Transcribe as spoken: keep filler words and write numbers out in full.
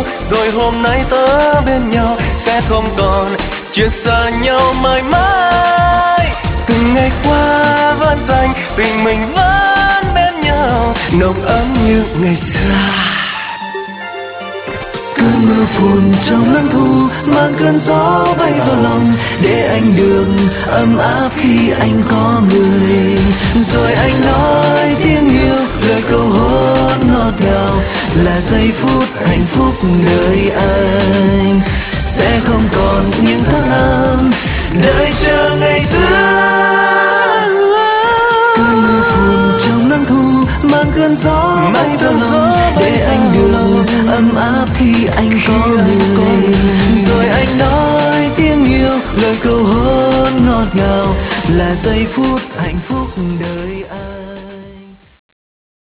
yêu. Rồi hôm nay ta bên nhau sẽ không còn chuyện xa nhau mãi mãi. Từng ngày qua vẫn dành tình mình vẫn bên nhau, nồng ấm như ngày xưa. Cơn mưa phùn trong nắng thu mang cơn gió bay vào lòng, để anh được ấm áp khi anh có người. Rồi anh nói tiếng yêu, lời cầu hôn ngọt ngào là giây phút hạnh phúc đời anh. Sẽ không còn những tháng năm đợi chờ ngày xưa. Cơn mưa phùn trong nắng thu mang cơn gió bay vào lòng, để anh được ấm áp khi anh có người. Rồi anh nói tiếng yêu, lời cầu hôn ngọt ngào là giây phút hạnh phúc đời.